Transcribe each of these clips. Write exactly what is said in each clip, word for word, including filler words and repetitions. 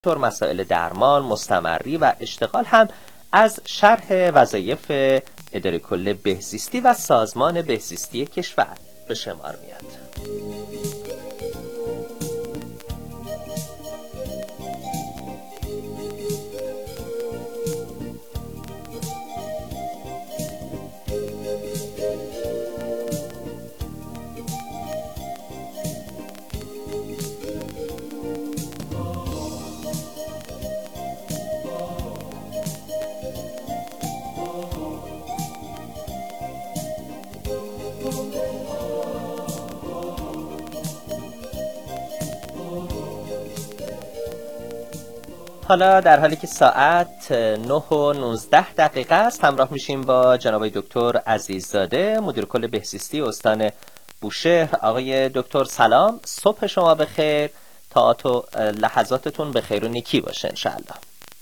طور مسائل درمان، مستمری و اشتغال هم از شرح وظایف اداره کل بهزیستی و سازمان بهزیستی کشور به شمار میاد. حالا در حالی که ساعت نه و نوزده دقیقه است همراه میشیم با جناب دکتر عزیززاده مدیر کل بهزیستی استان بوشهر. آقای دکتر سلام، صبح شما بخیر، تاعت و لحظاتتون بخیر و نیکی باشه انشاءالله.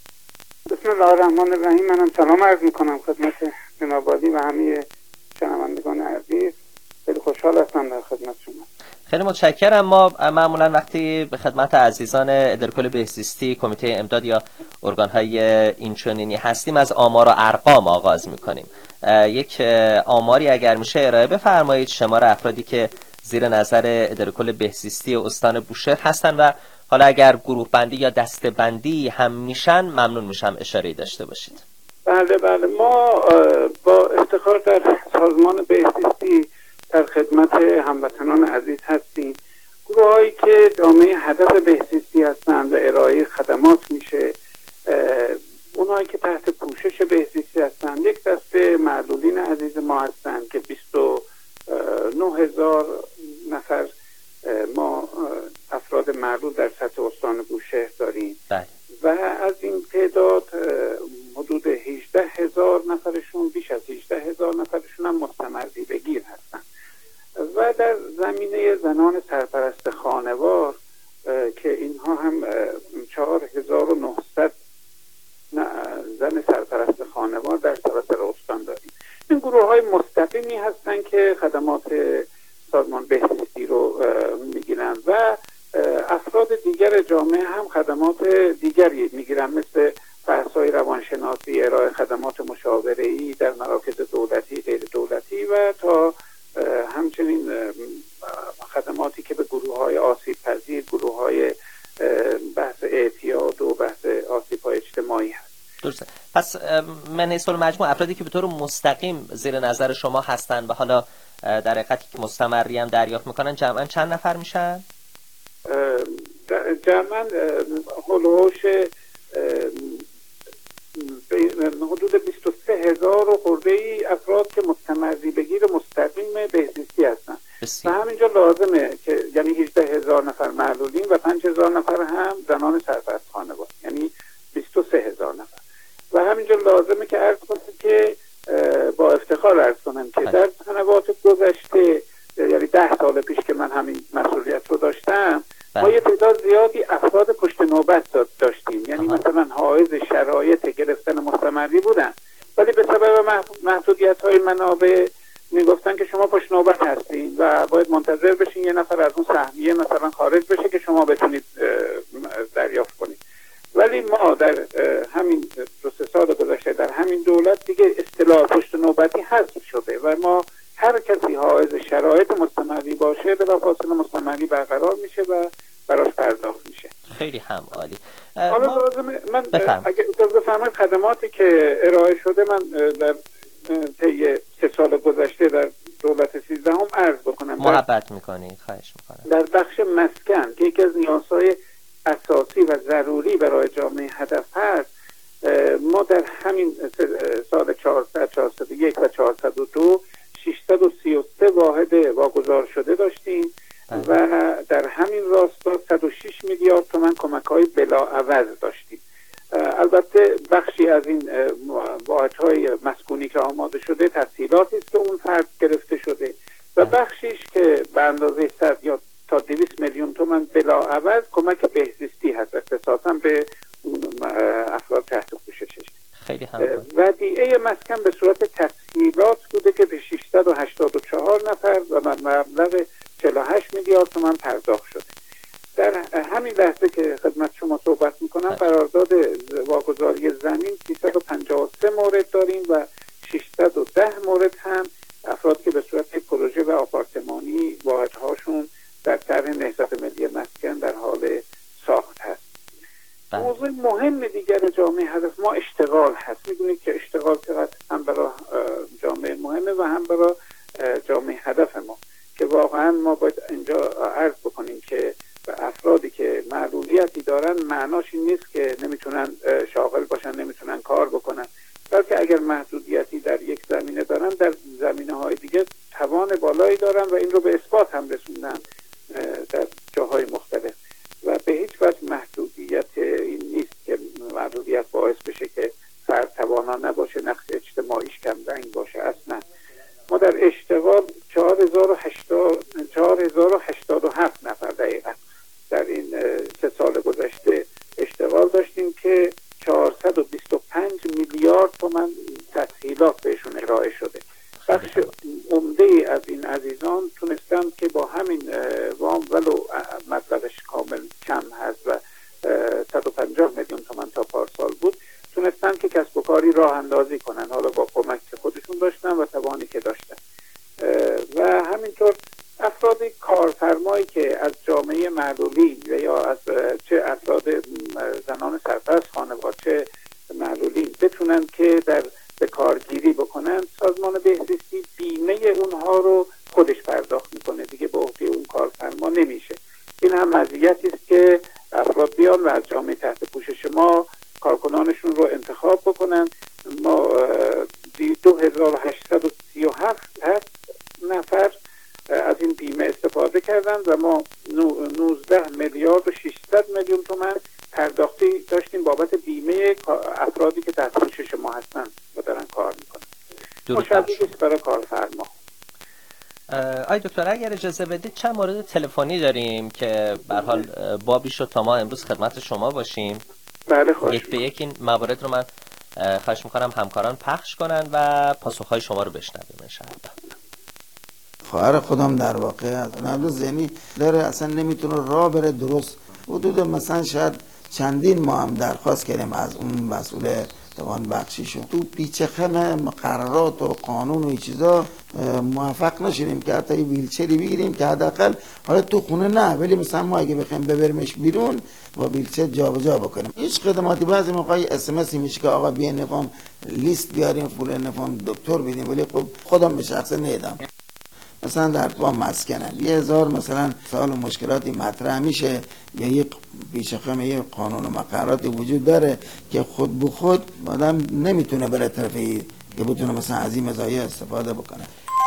بسم الله الرحمن الرحیم. منم سلام عرض میکنم خدمت جناب عالی و همه شنوندگان عزیز. خیلی خوشحال هستم در خدمت شما. خیلی متشکرم. ما معمولا وقتی به خدمت عزیزان اداره کل بهزیستی، کمیته امداد یا ارگان‌های اینچنینی هستیم از آمار و ارقام آغاز میکنیم. یک آماری اگر میشه ارائه بفرمایید، شمار افرادی که زیر نظر اداره کل بهزیستی استان بوشهر هستن و حالا اگر گروه بندی یا دسته بندی هم میشن ممنون میشم اشاره‌ای داشته باشید. بله بله، ما با افتخار در سازمان بهزیستی در خدمت هموطنان عزیز هستیم. گروه هایی که جامعه هدف بهزیستی هستند و ارائه خدمات میشه، اونایی که تحت پوشش بهزیستی هستند، یک دسته معلولین عزیز ما هستند که بیست و نه هزار نفر ما افراد معلول در سطح استان بوشهر داریم بله. و از این تعداد حدود هجده هزار نفرشون، بیش از هجده هزار نفرشون هم مستمری بگیر هستند. و در زمینه زنان سرپرست خانوار که اینها هم چهار هزار و نهصد زن سرپرست خانوار در سراسر استان داریم. این گروه های مستقیمی هستند که خدمات سازمان بهزیستی رو میگیرن و افراد دیگر جامعه هم خدمات دیگری میگیرن، مثل بحث‌های روانشناسی، ارائه خدمات مشاوره‌ای در مراکز دولتی، غیر دولتی و تا همچنین خدماتی که به گروه های آسیب پذیر، گروه های بحث اعتیاد و بحث آسیب های اجتماعی هست. درسته. پس من حیث المجموع افرادی که به طور مستقیم زیر نظر شما هستن و حالا در حقیقتی که مستمری هم دریافت میکنن جمعا چند نفر میشن؟ جمعا هلوهوش حدود بیست و سه هزار و خورده ای افراد که مستمری بگیر مستقیم بهزیستی هستن و همینجا لازمه که یعنی هجده هزار نفر معلولین و پنج هزار نفر هم زنان سرپرست خانوار، یعنی بیست و سه هزار نفر. و همینجا لازمه که عرض کنم که با افتخار عرض کنم که در سنوات گذشته، یعنی ده سال پیش که من همین مسئولیت رو داشتم، ما یه تعداد زیادی افراد پشت نوبت داشتیم، یعنی مثلا حائز شرایط گرفتن مستمری بودن ولی به سبب محدودیت های منابع میگفتن که شما پشت نوبت هستین و باید منتظر بشین یه نفر از اون سهمیه مثلا خارج بشه که شما بتونید دریافت کنید. ولی ما در همین دو سه سال گذشته در همین دولت دیگه اصطلاح پشت نوبتی حذف شده و ما هر کسی حائز شرایط مستمری باشه بلافاصله مستمری برقرار میشه و براش پرداخت میشه. خیلی هم عالی. حالا ما... لازمه من اگه اجازه بفرمایید خدماتی که ارائه شده من در طی سه سال گذشته در دولت سیزدهم عرض بکنم. محبت میکنید، خواهش میکنم. در بخش مسکن که یکی از نیازهای اساسی و ضروری برای جامعه هدف هست، ما در همین سال چهارصد، چهارصد و یک و چهارصد و دو ششصد و سی و سه واحد واگذار شده داشتیم و در همین راستا صد و شش میلیارد تومان کمک‌های بلاعوض داشتیم. البته بخشی از این واحدهای مسکونی که آماده شده تسهیلاتی است که اون فرد گرفته شده و بخشیش که به اندازه صد یا تا دویست میلیون تومان بلاعوض کمک بهزیستی هست، اختصاصا به افراد تحت پوششش. خیلی هم ودیعه مسکن به صورت تسهیلات بوده که به ششصد و هشتاد و چهار نفر و مبلغ چهل و هشت میلیارد تومان پرداخت شده. در همین لحظه که خدمت شما صحبت میکنم قرارداد واگذاری زمین سیصد و پنجاه و سه مورد داریم و ششصد و ده مورد هم افراد که به صورت پروژه و آپارتمانی واحدهاشون در طرح نهضت ملی مسکن در حال ساخت هست. موضوع مهم دیگر جامعه هدف ما اشتغال هست. میدونید که اشتغال چقدر هم برای جامعه مهمه و هم برای جامعه هدف ما، که واقعا ما باید اینجا عرض بکنیم که افرادی که معلولیتی دارن معناش این نیست که نمیتونن شاغل باشن، نمیتونن کار بکنن، بلکه اگر محدودیتی در یک زمینه دارن در زمینه های دیگه توان بالایی دارن و این رو به اثبات هم رسوندن در جاهای مختلف و به هیچ وجه محدودیت این نیست که محدودیت باعث بشه که فرد توانا نباشه، نقش اجتماعیش کم رنگ باشه. اصلا ما در اشتغال چهار هزار و هشتاد و هفت نفر دقیقا در این سه سال گذشته اشتغال داشتیم که چهارصد و بیست و پنج میلیارد تومان تسهیلات بهشون ارائه شده. بخش عمده از این عزیزان تونستن که با همین وام ولو مبلغش کامل کم هست و صد و پنجاه میلیون تومان تا پارسال بود، تونستن که کسب و کاری راه اندازی کنن، حالا با کمک که خودشون داشتن و توانی که داشتن. و همینطور افرادی کارفرمایی که از جامعه معلولین و یا از چه افراد زنان سرپرست خانواده چه معلولین بتونن که در به کارگیری بکنن، سازمان بهزیستی بیمه اونها رو خودش پرداخت میکنه، دیگه به عهده اون کارفرما نمیشه. این هم مزیتی است که افراد بیان و از جامعه تحت پوشش ما کارکنانشون رو انتخاب بکنن. ما دو هزار و هشتصد و سی و هفت نفر از این بیمه استفاده کردن و ما نوزده میلیارد و ششصد میلیون تومان پرداختی داشتیم بابت بیمه افرادی که تحت پوشش ما هستن و دارن کار میکنن. مشابهی است برای کارفرما. آی دکتر اگر اجازه بدید چند مورد تلفنی داریم که به هر حال بابی شد تا ما امروز خدمت شما باشیم. بله خوش. یک به یک این موارد رو من خواهش میکنم همکاران پخش کنن و پاسخهای شما رو بشنویم انشاءالله. خواهر خودم در واقع از نبض ذهنی داره، اصلا نمیتونه راه بره درست. حدود مثلا شاید چندین ما هم درخواست کردیم از اون مسئول توان بخشیشون، تو پیچخم مقررات و قانون و این چیزا موفق نشدیم که حتی ویلچری بگیریم که حداقل حالا تو خونه نه، ولی مثلا ما اگه بخوایم ببریمش بیرون با ویلچر جابجا بکنیم. هیچ خدماتی بعضی موقع اس ام اس میشه که آقا بیا نفهم لیست بیاریم فلان نفهم دکتر بدیم، ولی خب خودم به شخصه ندیدم. مثلا در با مسکنن یه هزار مثلا سوال و مشکلاتی مطرح میشه یا یک پیشخم یه قانون و مقرراتی وجود داره که خود به خود آدم نمیتونه بره طرفی که بتونه مثلا از این مزایا استفاده بکنه.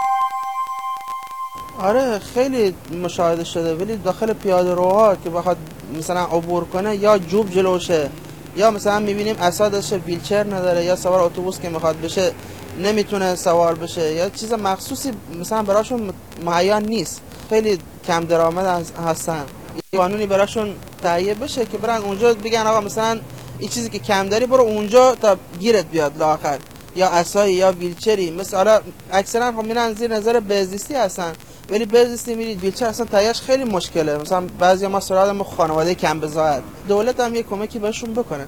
آره خیلی مشاهده شده، ولی داخل پیاده روها که بخواد مثلا عبور کنه یا جوب جلوشه یا مثلا میبینیم اسادش ویلچر نداره یا سوار اتوبوس که میخواد بشه نمیتونه سوار بشه یا چیز مخصوصی مثلا براشون معین نیست، خیلی کم درآمد هستن. قانونی براشون تهیه بشه که برن اونجا بگن آقا مثلا این چیزی که کم داری برو اونجا تا گیرت بیاد لااخر، یا عصایی یا ویلچری. مثلا اکثرا خب میرن زیر نظر بهزیستی هستن، ولی بهزیستی میرید ویلچر اصلا تهیهش خیلی مشکله. مثلا بعضی ما سرادم خانواده کم بزاعت، دولت هم یه کمکی بهشون بکنه.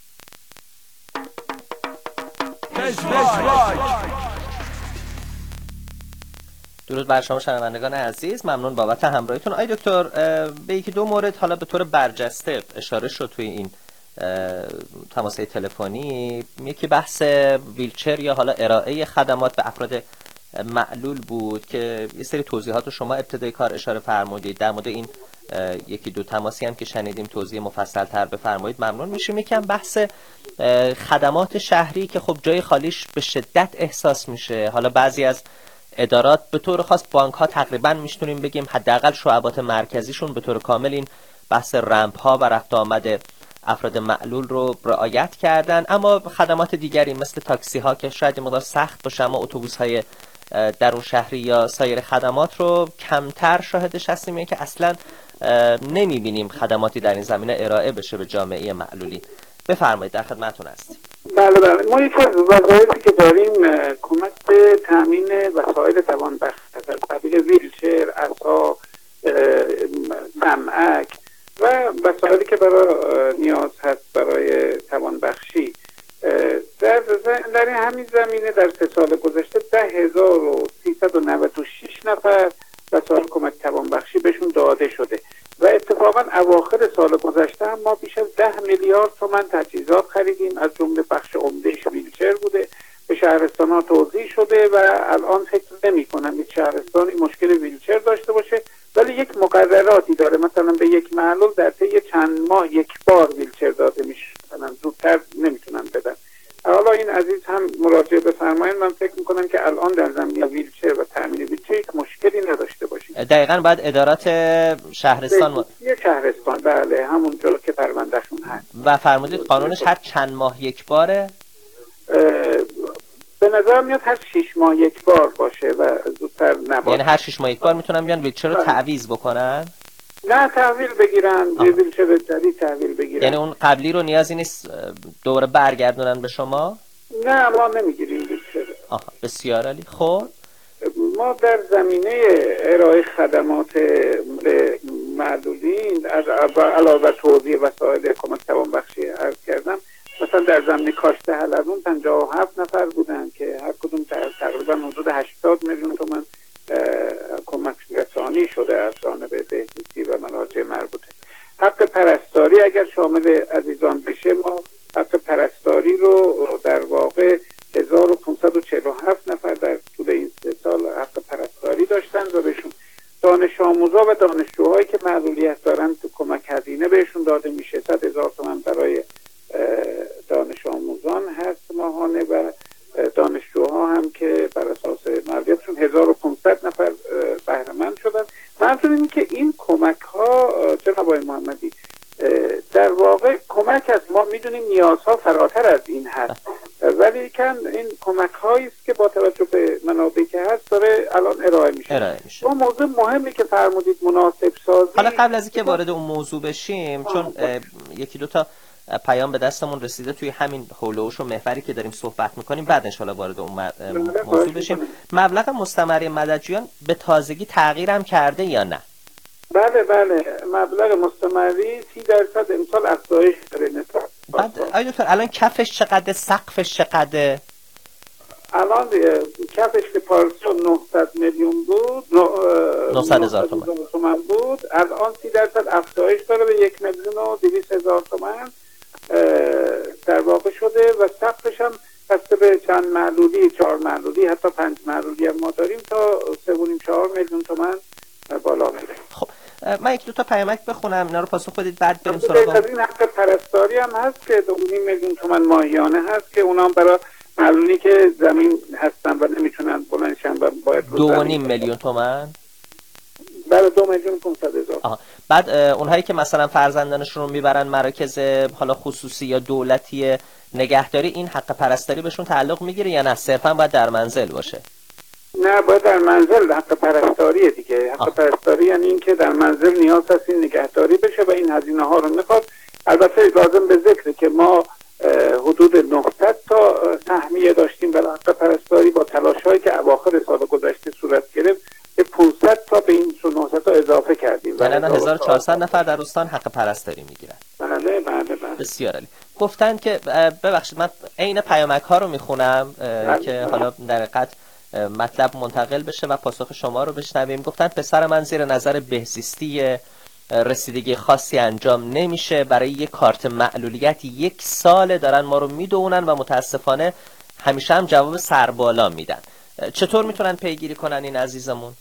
درود بر شما شنوندگان عزیز، ممنون بابت همراهیتون. آی دکتر به یکی دو مورد حالا به طور برجسته اشاره شد توی این تماس‌های تلفنی. یکی بحث ویلچر یا حالا ارائه خدمات به افراد معلول بود که یه سری توضیحات رو شما ابتدای کار اشاره فرمودید. در مورد این یکی دو تماسی هم که شنیدیم توضیح مفصل تر بفرمایید ممنون میشیم. یکم بحث خدمات شهری که خب جای خالیش به شدت احساس میشه. حالا بعضی از ادارات به طور خاص بانک ها تقریبا میشتونیم بگیم حداقل شعبات مرکزیشون به طور کامل این بحث رمپ ها و رفت آمد افراد معلول رو رعایت کردن، اما خدمات دیگری مثل تاکسی ها که شاید مقدار سخت باشه اما اتوبوس های درون شهری یا سایر خدمات رو کمتر شاهدش هستیم، یعنی که اصلا نمیبینیم خدماتی در این زمینه ارائه بشه به جامعه معلولی. بفرمایید در خدمتتون هستیم. بله بله ما یک از وظایفی که داریم کمک به تامین وسایل توانبخش از قبیل ویلچر، عصا، سمعک و وسایلی که برای نیاز هست برای توانبخشی. در, در همین زمینه در سه سال گذشته ده هزار و سیصد و نود و شش نفر وسایل کمک توانبخشی بهشون داده شده و اتفاقا اواخر سال گذشته هم ما بیش از ده میلیارد تومان تجهیزات خریدیم، از جمله بخش عمدهش ویلچر بوده، به شهرستان ها توزیع شده و الان فکر نمی کنم یک شهرستانی مشکل ویلچر داشته باشه، ولی یک مقرراتی داره، مثلا به یک معلول در طی چند ماه یک بار ویلچر داده میشه، مثلا زودتر نمیتونن بدن. حالا این عزیز هم مراجعه بفرمایید، من فکر میکنم که الان در زمینه ویلچر و تامین ویلچر یک مشکلی نداشته باشیم. دقیقاً بعد ادارات شهرستان یه شهرستان بله همونجا که پروندهشون هست. و فرمودید قانونش هر چند ماه یک باره؟ به نظر میاد هر شش ماه یک بار باشه و زودتر نباشه. یعنی هر شش ماه یک بار میتونن بیان ویلچر رو تعویض بکنن؟ نه تحویل بگیرن، یه ویلچر جدید تحویل بگیرن. یعنی اون قبلی رو نیازی نیست دوباره برگردونن به شما؟ نه ما نمیگیریم ویلچر. آها بسیار عالی. خب ما در زمینه ارائه خدمات به معلولین علاوه توزیع وسایل کمک توانبخشی عرض کردم، مثلا در زمینه کاشت حلزون پنجاه و هفت نفر بودن که هر کدوم تقریبا حدود هشتاد میلیون تومان کمک رسانی شده از جانب بهزیستی و مراجع مربوطه. حق پرستاری اگر شامل عزیزان بشه، ما حق پرستاری رو در واقع هزار و پانصد و چهل و هفت نفر در طول این سه سال حق پرستاری داشتن و بهشون دانش آموزا و دانشجوهایی که معلولیت دارن تو کمک هزینه بهشون داده میشه. صد هزار تومان برای دانش آموزان هست ماهانه و دانشجوها هم که بر اساس معلولیتشون هزار و پانصد نفر بهره مند شدن. منظور اینه که این کمک ها جناب آقای محمدی در واقع کمک است، ما میدونیم نیازها فراتر از این هست، ولی کن این کمک هایی است که با توجه به منابعی که هست داره الان ارائه میشه. ارائه میشه. با موضوع مهمی که فرمودید مناسب سازی. حالا قبل از اینکه وارد اون موضوع بشیم، چون یکی دو تا پیام به دستمون رسیده توی همین حولوش و محوری که داریم صحبت میکنیم، بعد انشالله وارد اون موضوع بشیم. مبلغ مستمری مددجویان به تازگی تغییر هم کرده یا نه؟ بله بله مبلغ مستمری سی درصد امسال افزایش داره نسبت. بعد آیا دکتر الان کفش چقدر، سقفش چقدر؟ الان کفش که پارسال نهصد میلیون بود، نهصد هزار تومان بود، الان سی درصد افزایش داره به یک میلیون و دویست هزار تومان در واقع شده و سقفش هم بسته به چند معلولی، چهار معلولی، حتی پنج معلولی هم ما داریم تا سه و نیم چهار میلیون تومان بالا میره. خب من یک دو تا پیامک بخونم، اینا رو پاسخ بدید بعد بریم سراغ. این حق پرستاری هم هست که دو و نیم میلیون تومان ماهیانه هست که اونا هم برای معلولی که زمین هستن و نمیتونن بلندشن و باید دو و نیم میلیون تومان. برای دو میلیون پانصد هزار. بعد اونهایی که مثلا فرزندانشون رو میبرن مراکز حالا خصوصی یا دولتی نگهداری، این حق پرستاری بهشون تعلق میگیره یا نه صرفا باید در منزل باشه؟ نه باید در منزل، حق پرستاریه دیگه. حق آه. پرستاری یعنی این که در منزل نیاز هست این نگهداری بشه و این هزینه ها رو میخواد. البته لازم به ذکره که ما حدود نهصد تا سهمیه داشتیم برای حق پرستاری، با تلاش هایی که اواخر سال گذشته صورت گرفت به پانصد تا به این نهصد تا اضافه کردیم. یعنی هزار و چهارصد نفر در استان حق پرستاری میگیرن. بله بله بله. بسیار عالی. گفتن که ببخشید من عین پیامک ها رو میخونم که حالا در حقیقت مطلب منتقل بشه و پاسخ شما رو بشنویم. گفتن پسر من زیر نظر بهزیستی رسیدگی خاصی انجام نمیشه، برای یک کارت معلولیت یک سال دارن ما رو میدونن و متاسفانه همیشه هم جواب سربالا میدن. چطور میتونن پیگیری کنن این عزیزمون؟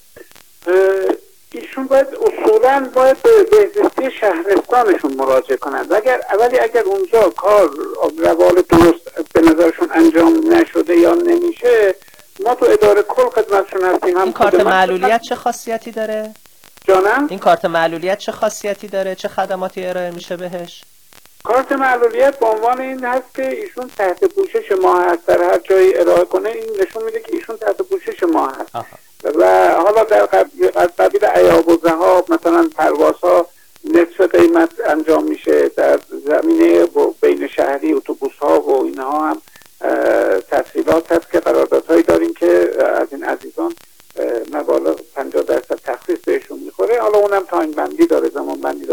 ایشون باید اصولا باید به بهزیستی شهرستانشون مراجعه کنند. اگر اولی اگر اونجا کار روال درست به نظرشون انجام نشده یا نمیشه، ما تو اداره کل خدمتشون هستیم. هم این کارت معلولیت چه خاصیتی داره؟ جانم؟ این کارت معلولیت چه خاصیتی داره؟ چه خدماتی ارائه میشه بهش؟ کارت معلولیت به عنوان این هست که ایشون تحت پوشش ما هست، در هر جایی ارائه کنه این نشون میده که ایشون تحت پوشش ما هست. آها. و حالا در قبیل عیاب و ذهاب مثلا پروازها نصف قیمت انجام میشه، در زمینه بین شهری اتوبوس ها و اینها هم تسهیلات هست که قراردادهایی داریم که از این عزیزان مبالغ پنجاه درصد تخفیف بهشون میخوره. حالا اونم تایم بندی داره، زمان بندی داره. و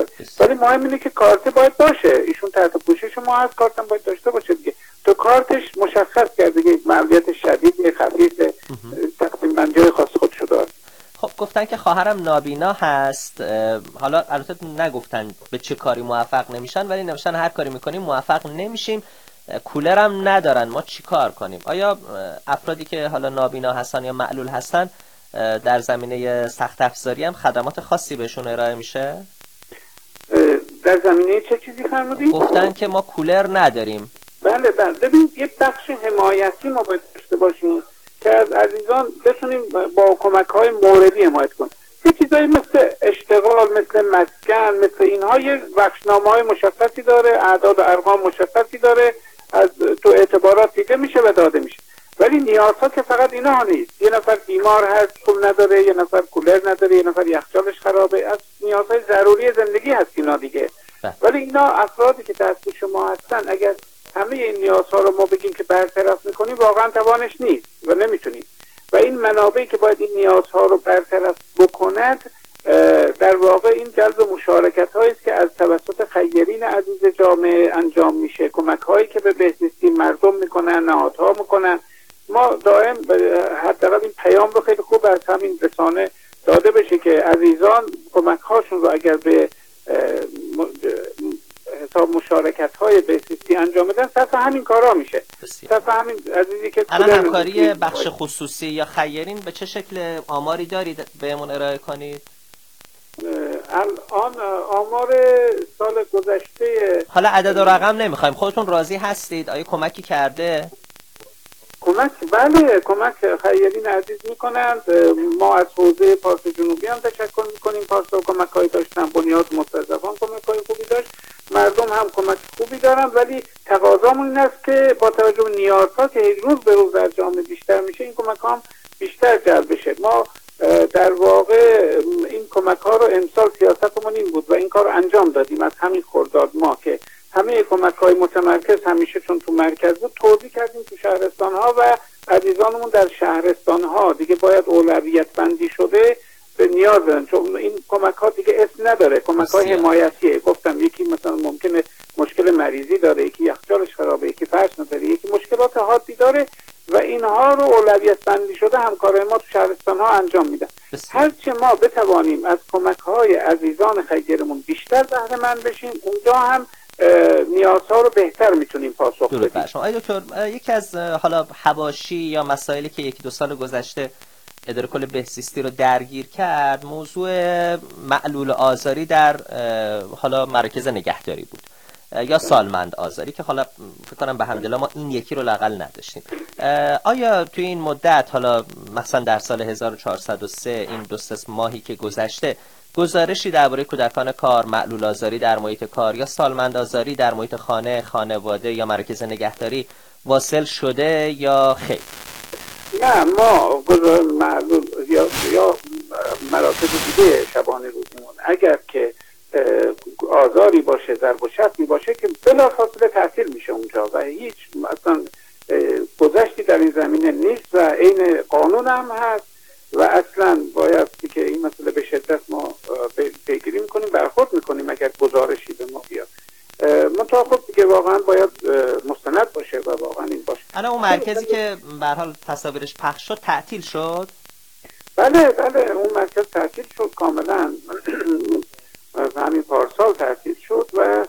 ولی مهم اینه که کارت باید باشه، ایشون تحت پوشش ما هست، کارت هم باید داشته باشه دیگه. تو کارتش مشخص کرده که معلولیت شدید خفیف تقسیم بندی خاص خودشو داره. خب گفتن که خواهرم نابینا هست، حالا البته نگفتن به چه کاری موفق نمیشن، ولی نوشتن هر کاری میکنیم موفق نمیشیم، کولرم ندارن، ما چی کار کنیم؟ آیا افرادی که حالا نابینا هستن یا معلول هستن در زمینه سخت افزاری هم خدمات خاصی بهشون ارائه میشه؟ در زمینه چه چیزی فرمودید؟ گفتن که ما کولر نداریم. بله بله، ببین یه بخش حمایتی ما باید داشته باشیم که از عزیزان بتونیم با کمک‌های موردی حمایت کنیم. یه چیزایی مثل اشتغال، مثل مسکن، مثل اینها یه بخشنامه‌های مشخصی داره، اعداد و ارقام مشخصی داره، از تو اعتبارات دیده میشه و داده میشه. ولی نیازها که فقط اینا نیست. یه نفر بیمار هست، پول نداره، یه نفر کولر نداره، یه نفر یخچالش خرابه، از نیازهای ضروری زندگی هست اینا دیگه. ولی اینا افرادی که دست شما هستن، اگر همه این نیازها رو ما بگیم که برطرف میکنیم واقعا توانش نیست و نمیتونیم. و این منابعی که باید این نیازها رو برطرف بکند در واقع این جلب مشارکت هایی است که از توسط خیرین عزیز جامعه انجام میشه، کمک هایی که به بهزیستی مردم میکنن، نهادها میکنن. ما دائم حداقل این پیام رو خیلی خوب از همین رسانه داده بشه که عزیزان کمک هاشون رو اگر به حساب مشارکت های بهزیستی انجام بدن، صرف همین کارا میشه. صرف همین عزیزی که الان همکاری بخش خصوصی یا خیرین به چه شکل آماری دارید بهمون ارائه کنید؟ الان آمار سال گذشته، حالا عدد و رقم نمیخوایم، خودتون راضی هستید؟ آیا کمکی کرده؟ کمک بله، کمک خیرین عزیز میکنند. ما از حوزه پارس جنوبی هم تشکر میکنیم، پارسا کمک هایی داشتن، بنیاد مستضعفان کمک های خوبی داشت، مردم هم کمک خوبی دارن. ولی تقاضامون این است که با توجه به نیازها که روز به روز در جامعه بیشتر میشه، این کمک ها هم بیشتر جلب بشه. ما در واقع این کمک ها رو امسال سیاستمون این بود و این کار رو انجام دادیم از همین خرداد ما که همه کمک های متمرکز همیشه چون تو مرکز بود توزیع کردیم تو شهرستان ها و عزیزانمون در شهرستان ها دیگه باید اولویت بندی شده به نیاز دارن، چون این کمک ها دیگه اسم نداره، کمک های حمایتیه. گفتم یکی مثلا ممکنه مشکل مریضی داره، یکی یخچالش خرابه، یکی فرش نداره، یکی مشکلات حادی داره و اینها رو اولویت بندی شده همکارای ما تو شهرستان ها انجام میدن. هرچه ما بتوانیم از کمک های عزیزان خیرمون بیشتر بهره مند بشیم، اونجا هم نیازها رو بهتر میتونیم پاسخ بدیم. آقای دکتر، یکی از حالا حواشی یا مسائلی که یکی دو سال گذشته اداره کل بهزیستی رو درگیر کرد، موضوع معلول آزاری در حالا مراکز نگهداری بود یا سالمند آزاری که حالا فکر کنم به حمدالله ما این یکی رو لااقل نداشتیم. آیا توی این مدت، حالا مثلا در سال هزار و چهارصد و سه، این دو سه ماهی که گذشته، گزارشی درباره کودکان کار، معلول آزاری در محیط کار یا سالمند آزاری در محیط خانه، خانواده یا مراکز نگهداری واصل شده یا خیر؟ نه، ما معلول یا یا مراکز دیگه شبانه روزیمون اگر که آزاری باشه، ضرب و شتمی باشه که بلافاصله تعطیل میشه اونجا و هیچ اصلا گذشتی در این زمینه نیست و عین قانون هم هست و اصلا باید که این مسئله به شدت ما پیگیری میکنیم، برخورد میکنیم اگر گزارشی به ما بیاد. منتها خب دیگه واقعا باید مستند باشه و واقعا این باشه. الان اون مرکزی که به هر حال تصاویرش پخش شد تعطیل شد؟ بله بله، اون مرکز تعطیل شد کاملا. همین پارسال تعطیل شد و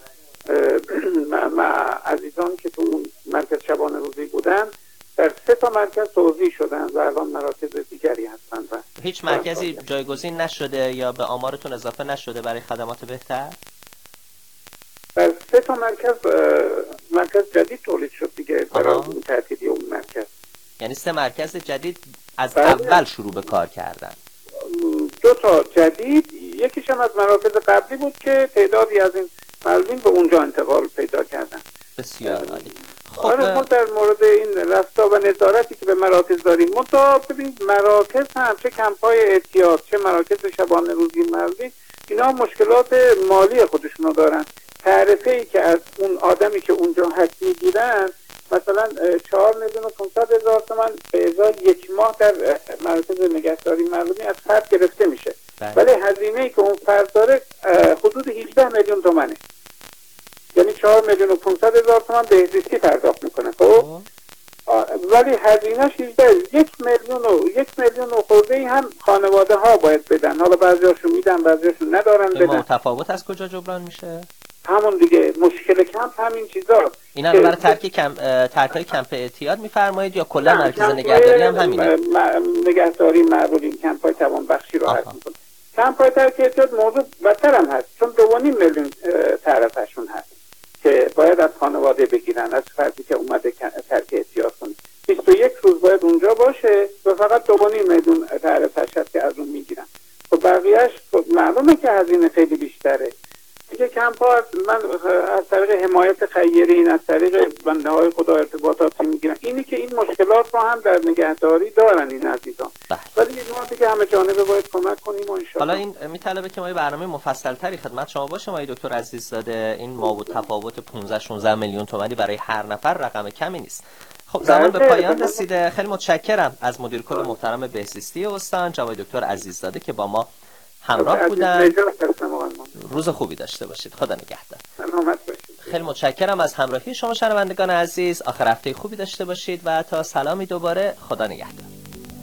عزیزان که تو اون مرکز شبانه روزی بودن در سه تا مرکز توزیع شدن و الان مراکز دیگری هستن. و هیچ مرکزی جایگزین نشده یا به آمارتون اضافه نشده برای خدمات بهتر؟ در سه تا مرکز مرکز جدید تولید شد دیگه برای تعطیلی اون مرکز. یعنی سه مرکز جدید از بله. اول شروع به کار کردن. دو تا جدید، یکیش هم از مراکز قبلی بود که تعدادی از این معلولین به اونجا انتقال پیدا کردن. بسیار عالی. خب آره، ما در مورد این رفتا و نظارتی که به مراکز داریم، منتها ببینید مراکز هم چه کمپ‌های اعتیاد چه مراکز شبانه روزی معلولین، اینا مشکلات مالی خودشونو دارن. تعرفه‌ای که از اون آدمی که اونجا حق میگیرن، مثلا چهار میلیون و پانصد هزار تومان به ازای یک ماه در مراکز نگهداری معلولی از فرد گرفته میشه. ولی هزینه‌ای که اون فرد داره حدود هجده میلیون تومنه، یعنی چهار میلیون و پانصد هزار تومان بهزیستی پرداخت میکنه. خب ولی هزینه‌اش هجده، یک میلیون و یک میلیون و خورده‌ای هم خانواده ها باید بدن. حالا بعضیاشون میدن بعضیاشون ندارن بدن. این تفاوت از کجا جبران میشه؟ همون دیگه مشکل کمپ همین چیزا. اینا رو برای ترک کم ترکای کمپ اعتیاد میفرمایید یا کلا مرکز نگهداری هم همینه؟ نگهداری معلولین کمپ‌های توانبخشی رو هست می‌کنه. کمپ‌های ترک اعتیاد موضوع بدتر هم هست، چون دو و نیم میلیون تعرفه‌شون هست که باید از خانواده بگیرن، از فردی که اومده ترک اعتیاد کنه. بیست و یک روز باید اونجا باشه و فقط دو و نیم میلیون تعرفه‌اش هست که از اون میگیرن. خب بقیه‌اش معلومه که هزینه خیلی بیشتره. دیگه کمپ ها من از طریق حمایت خیرین، از طریق بنده های خدا ارتباطاتی میگیرن. اینی که این مشکلات رو هم در نگهداری دارن این عزیزان، ولی ما دیگه همه جانبه باید کمک کنیم و ان شاء الله. حالا این میطلبه که ما یه برنامه مفصل تری خدمت شما باشه. آقای دکتر عزیززاده، این ما بود تفاوت پانزده شانزده میلیون تومانی برای هر نفر رقم کمی نیست. خب زمان به پایان رسیده. خیلی متشکرم از مدیر کل محترم بهزیستی استان جناب دکتر عزیززاده که با ما همراه بودن. روز خوبی داشته باشید. خدا نگهدار. خیلی متشکرم از همراهی شما شنوندگان عزیز. آخر هفته خوبی داشته باشید و تا سلامی دوباره. خدا نگهدار.